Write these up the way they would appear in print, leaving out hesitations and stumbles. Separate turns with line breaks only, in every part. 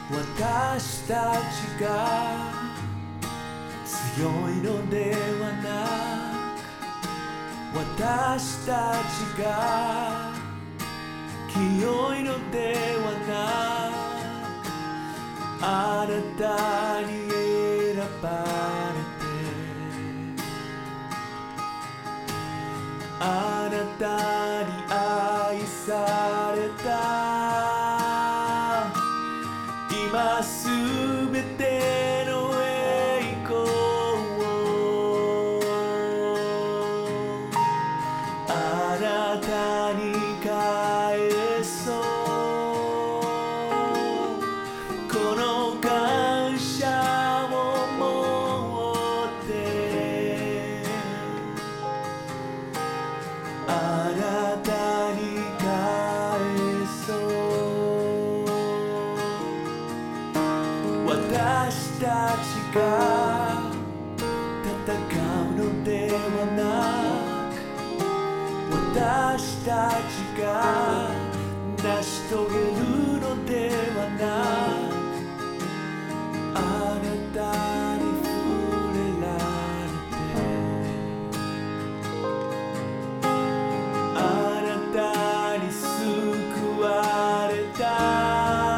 私たちが強いのではなく、私たちが清いのではなく、あなたに選ばれて、あなたに愛された。今すべての栄光をあなたに返そう。この感謝を持ってあなたに返そう。私たちが戦うのではなく、私たちが成し遂げるのではなく、あなたに触れられて、あなたに救われた。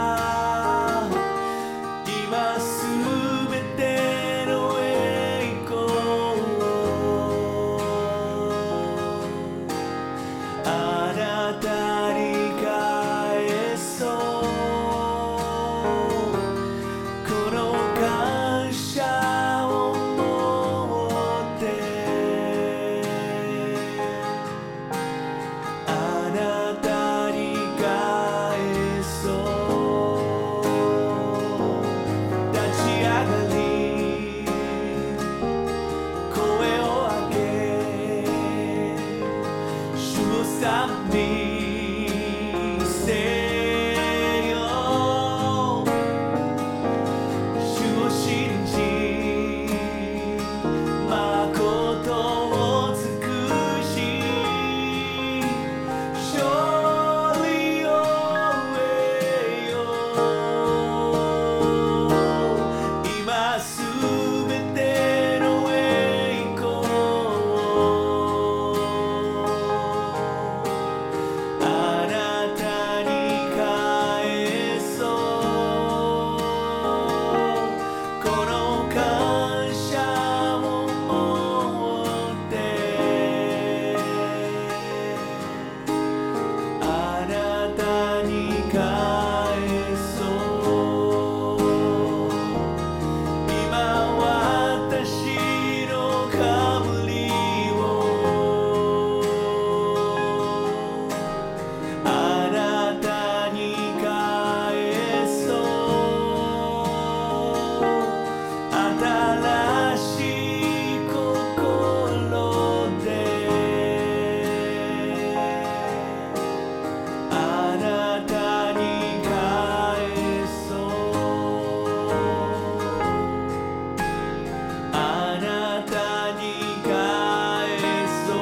今すべての栄光をあなたに返そう。この感謝を持ってあなたに返そう。立ち上がり声を上げ、主を賛美せよ。主を信じ誠を尽くし、勝利を得よう。今すべての栄光をあなたに返そう。この感謝を持ってあなたに返そう。今私のかぶりをあなたに返そう。新しい心であなたに返そう。あなたに返そう。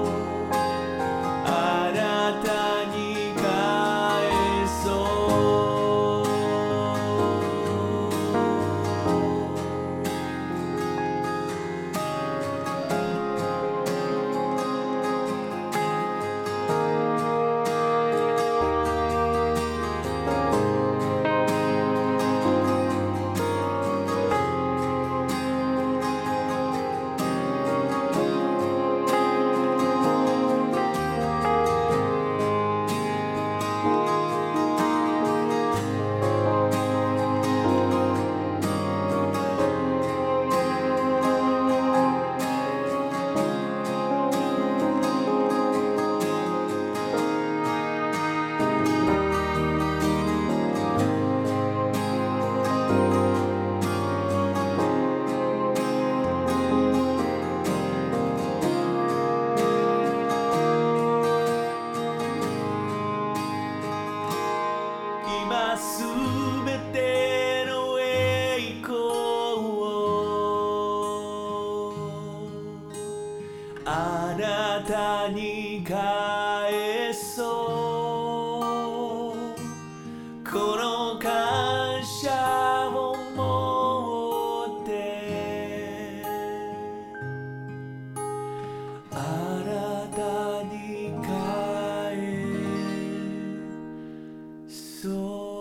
あなたに返そう。今すべての栄光をあなたに返そう。 そう